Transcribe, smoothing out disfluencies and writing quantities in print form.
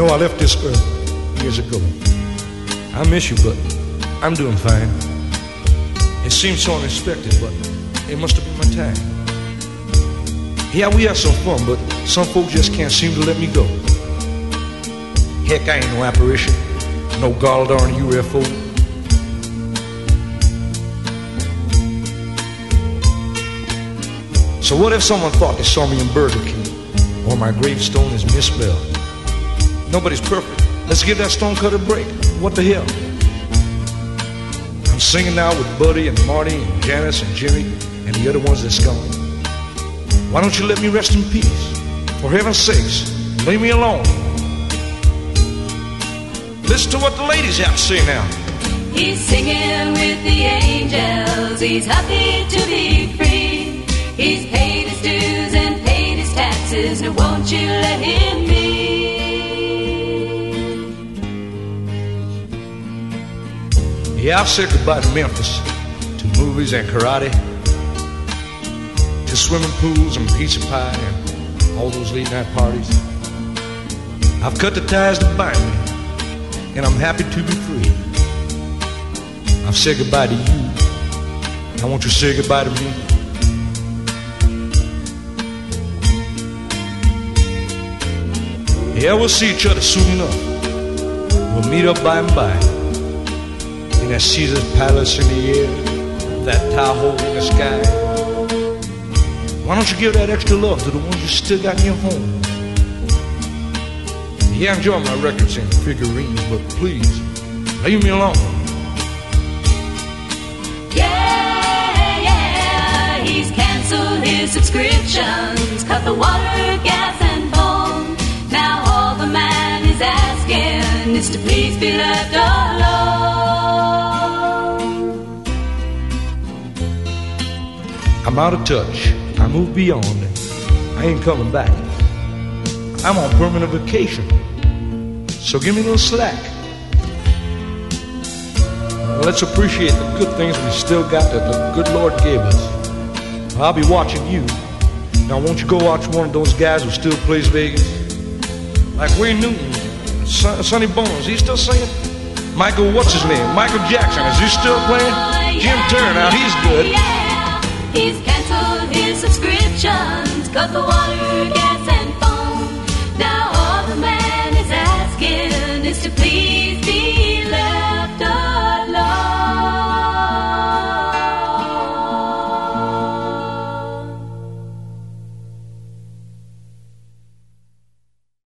know I left this earth years ago. I miss you, but I'm doing fine. It seems so unexpected, but it must have been my time. Yeah, we had some fun, but some folks just can't seem to let me go. Heck, I ain't no apparition, no god darn UFO. So what if someone thought they saw me in Burger King, or my gravestone is misspelled? Nobody's perfect. Let's give that stonecutter a break. What the hell? I'm singing now with Buddy and Marty and Janice and Jimmy and the other ones that's gone. Why don't you let me rest in peace? For heaven's sakes, leave me alone. Listen to what the ladies have to say now. He's singing with the angels. He's happy to be free. He's paid his dues and paid his taxes. Now won't you let him be? Yeah, I've said goodbye to Memphis, to movies and karate, to swimming pools and pizza pie and all those late night parties. I've cut the ties that bind me, and I'm happy to be free. I've said goodbye to you. Now won't you say goodbye to me? Yeah, we'll see each other soon enough. We'll meet up by and by, in that Caesar's palace in the air, that Tahoe in the sky. Why don't you give that extra love to the ones you still got in your home? Yeah, I enjoy my records and figurines, but please, leave me alone. Yeah, he's canceled his subscriptions, cut the water, gas, and phone. Now all the man is asking is to please be left alone. I'm out of touch. I moved beyond it. I ain't coming back. I'm on permanent vacation. So give me a little slack. Let's appreciate the good things we still got that the good Lord gave us. I'll be watching you. Now won't you go watch one of those guys who still plays Vegas? Like Wayne Newton, Sonny Bones, he's still singing? Michael, what's his name? Michael Jackson, is he still playing? Jim Turner, now he's good. Yeah, he's canceled his subscriptions, cut the water, gas, and phone. Now all the man is asking